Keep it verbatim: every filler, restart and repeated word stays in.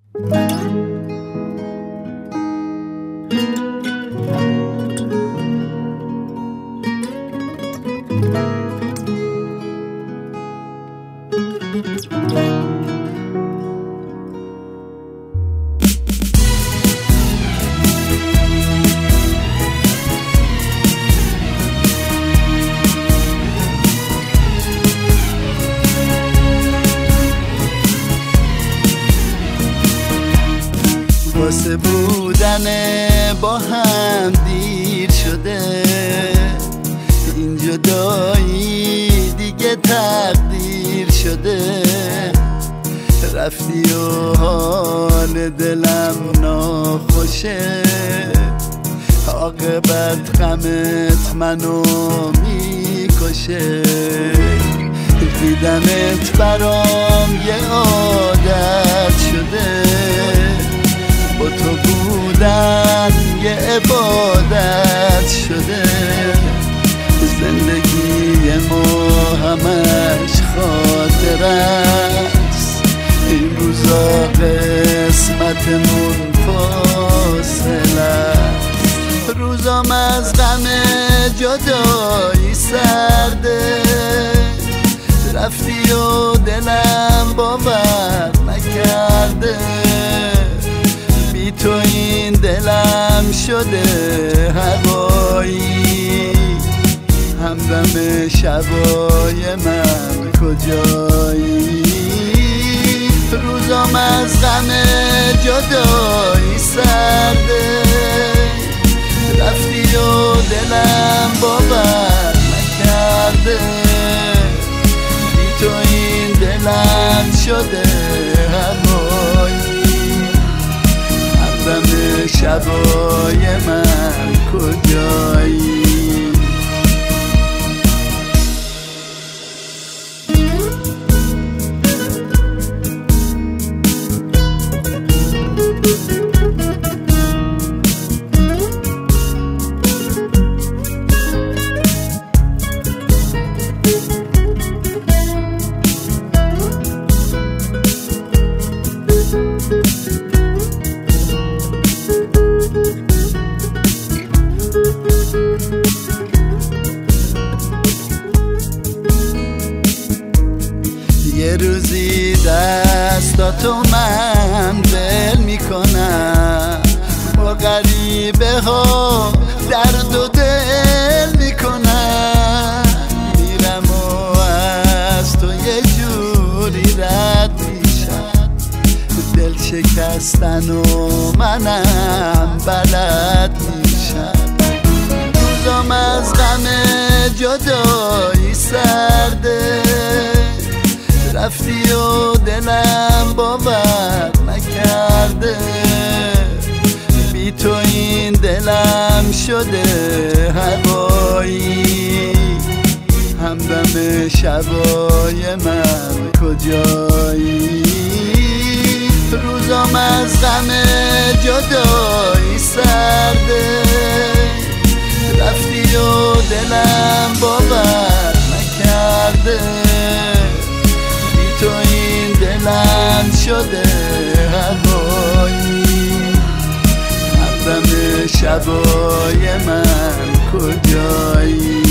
واسه بودن با هم دیر شده، این جدایی دیگه تقدیر شده. رفتی و حال دلم ناخوشه، عاقبت غمت منو میکشه. دیدنت برام یه عادت شده، با تو بودن یه عبادت شده. زندگی ما همش خاطر است، این روزا قسمتمون فاصل است. روزام از غم جدایی سرده، رفتی و دلم باور نکرده. بی تو این دلم شده هوایی، همدم شبای من کجایی؟ روزام از غم جدایی سرده، رفتی و دلم باور نکرده. بی تو این دلم شده هوایی، همدم شبای من کجایی؟ یه روزی دستاتو من ول میکنم، با غریبه ها درد و دل میکنم. میرم و از تو یه جوری رد میشم، دل شکستن و منم بلد میشم. روزام از غم جدایی سرده، رفتی و دلم باور نکرده. بی تو این دلم شده هوایی، همدم شبای من کجایی؟ روزام از غم جدایی سرده، رفتی و دلم باور نکرده. تو این دلم شده هوایی، همدم شبای من کجایی؟